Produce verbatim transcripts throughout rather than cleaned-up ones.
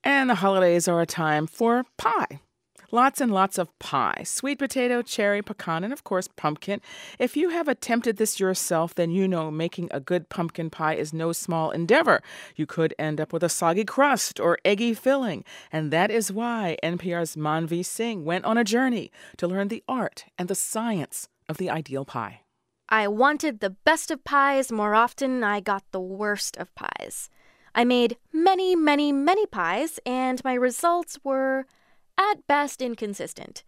And the holidays are a time for pie. Lots and lots of pie. Sweet potato, cherry, pecan, and of course pumpkin. If you have attempted this yourself, then you know making a good pumpkin pie is no small endeavor. You could end up with a soggy crust or eggy filling. And that is why N P R's Manvi Singh went on a journey to learn the art and the science of the ideal pie. I wanted the best of pies. More often, I got the worst of pies. I made many, many, many pies, and my results were, at best, inconsistent.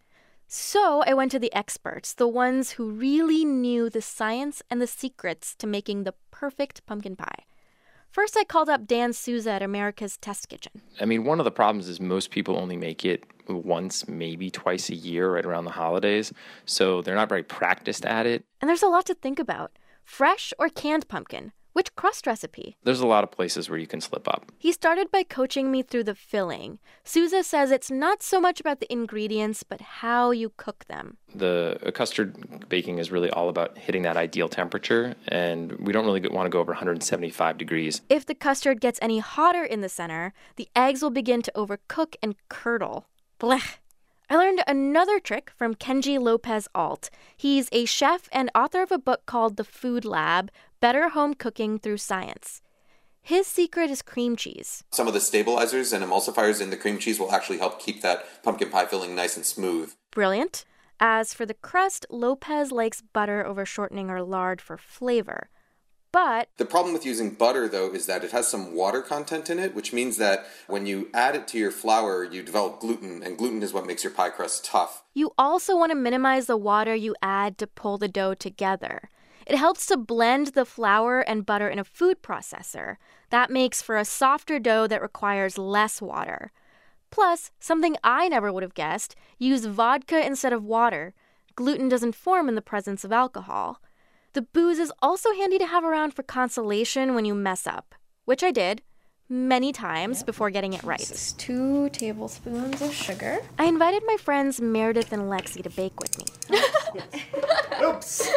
So I went to the experts, the ones who really knew the science and the secrets to making the perfect pumpkin pie. First, I called up Dan Souza at America's Test Kitchen. I mean, one of the problems is most people only make it once, maybe twice a year, right around the holidays. So they're not very practiced at it. And there's a lot to think about. Fresh or canned pumpkin? Which crust recipe? There's a lot of places where you can slip up. He started by coaching me through the filling. Souza says it's not so much about the ingredients, but how you cook them. The uh, custard baking is really all about hitting that ideal temperature, and we don't really want to go over one hundred seventy-five degrees. If the custard gets any hotter in the center, the eggs will begin to overcook and curdle. Blech. I learned another trick from Kenji Lopez Alt. He's a chef and author of a book called The Food Lab, Better Home Cooking Through Science. His secret is cream cheese. Some of the stabilizers and emulsifiers in the cream cheese will actually help keep that pumpkin pie filling nice and smooth. Brilliant. As for the crust, Lopez likes butter over shortening or lard for flavor. But the problem with using butter, though, is that it has some water content in it, which means that when you add it to your flour, you develop gluten, and gluten is what makes your pie crust tough. You also want to minimize the water you add to pull the dough together. It helps to blend the flour and butter in a food processor. That makes for a softer dough that requires less water. Plus, something I never would have guessed, use vodka instead of water. Gluten doesn't form in the presence of alcohol. The booze is also handy to have around for consolation when you mess up, which I did many times before getting it right. This is two tablespoons of sugar. I invited my friends Meredith and Lexi to bake with me. Oops.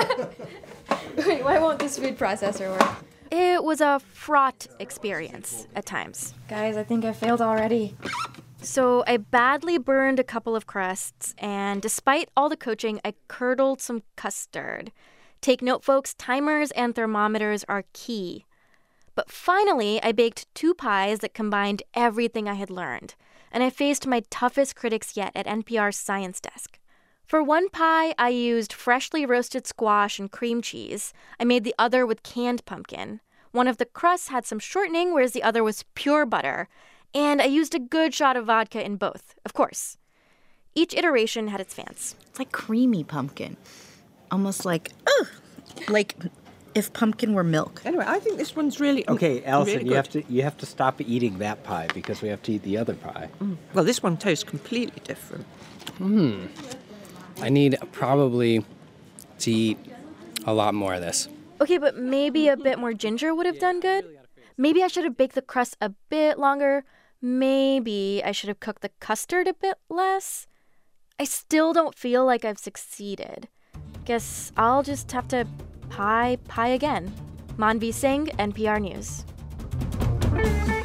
Wait, why won't this food processor work? It was a fraught experience at times. Guys, I think I failed already. So I badly burned a couple of crusts, and despite all the coaching, I curdled some custard. Take note, folks, timers and thermometers are key. But finally, I baked two pies that combined everything I had learned, and I faced my toughest critics yet at N P R's Science Desk. For one pie, I used freshly roasted squash and cream cheese. I made the other with canned pumpkin. One of the crusts had some shortening, whereas the other was pure butter. And I used a good shot of vodka in both, of course. Each iteration had its fans. It's like creamy pumpkin. Almost like, ugh, like if pumpkin were milk. Anyway, I think this one's really okay. Alison, really you have to you have to stop eating that pie because we have to eat the other pie. Mm. Well, this one tastes completely different. Hmm. I need probably to eat a lot more of this. Okay, but maybe a bit more ginger would have done good. Maybe I should have baked the crust a bit longer. Maybe I should have cooked the custard a bit less. I still don't feel like I've succeeded. Guess I'll just have to pie pie again. Manvi Singh, N P R News.